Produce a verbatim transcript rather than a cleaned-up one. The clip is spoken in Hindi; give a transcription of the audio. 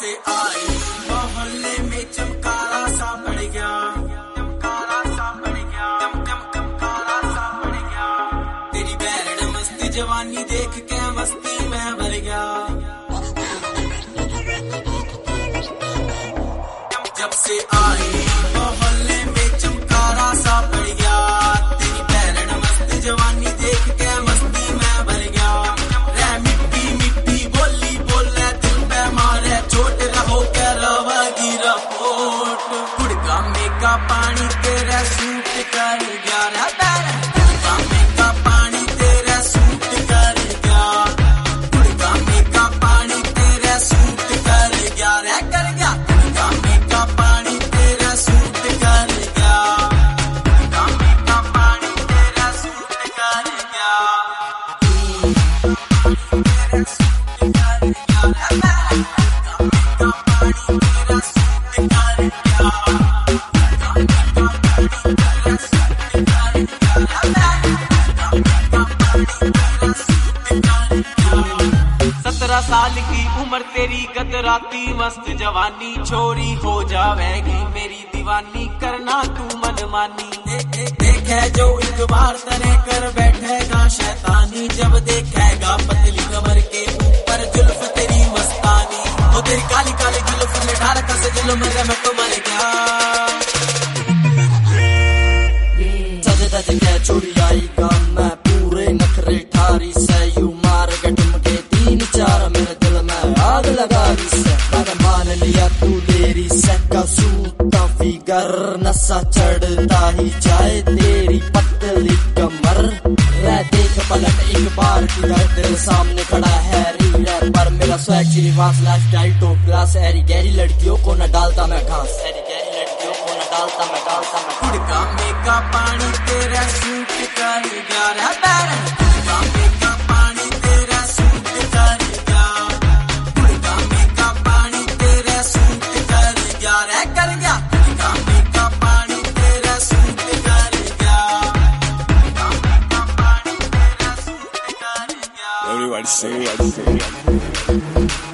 से आई मोहल्ले में चमकारा सा पड़ गया, चमकारा सा पड़ गया, चम चम चमकारा सा पड़ गया। तेरी बैरड़ मस्ती जवानी देख के मस्ती में भर गया। जब से आई मोहल्ले में चमकारा सा पड़ गया, तेरी बैरड़ मस्ती जवानी देख के मस्ती में भर गया। रे मिट्टी मिट्टी बोली बोले दिल पे मारे चोट रहो के रवागी रपोट। गुड़का में का पानी तेरा सूट कर गया रे बैरड़, गुड़का में का पानी तेरा सूट कर गया। गुड़का में का पानी तेरा सूट कर गया रे कर गया। गुड़का में का पानी तेरा सूट कर गया, गुड़का में का पानी तेरा सूट कर गया। तेरा सूट कर गया रे बैरड़, गुड़का में का पानी तेरा सूट कर गया। गुड़का में का पानी तेरा सूट कर गया रे बैरड़, गुड़का में का पानी तेरा सूट कर गया। सत्रह साल की उम्र तेरी गदराती मस्त जवानी, छोरी हो जावेगी मेरी दीवानी करना तू मनमानी। देखे जो एक बार तने कर बैठेगा शैतानी, जब देखेगा पतली कमर के ऊपर जुल्फ तेरी मस्तानी। वो तेरी काली काली जुल्फ में ढाल का से जुल्म में मैं तो मर गया। सज धज के चोरी आएगा मैं पूरे नखरे ठारी से, यू मार के टुमके तीन चार मेरे दिल में आग लगा दी से। मैंने मान लिया तू तेरी से सूता फिगर, नशा चढ़ता ही जाए तेरी पतली कमर। रह देख पलट एक बार किधर तेरे सामने खड़ा है रीडर पर मेरा swag Shrivas lifestyle top class. एरी गहरी लड़कियों को न डालता मैं घास, एरी गहरी लड़कियों को न डालता मैं डालता मैं। गुड़का में का पानी तेरा सूट कर गया रे बैरड़, गुड़का में का पानी तेरा सूट कर गया। गुड़का में का पानी तेरा सूट कर गया रे कर गया। गुड़का में का पानी तेरा सूट कर गया, गुड़का में का पानी तेरा सूट कर गया। Everybody say, everybody say.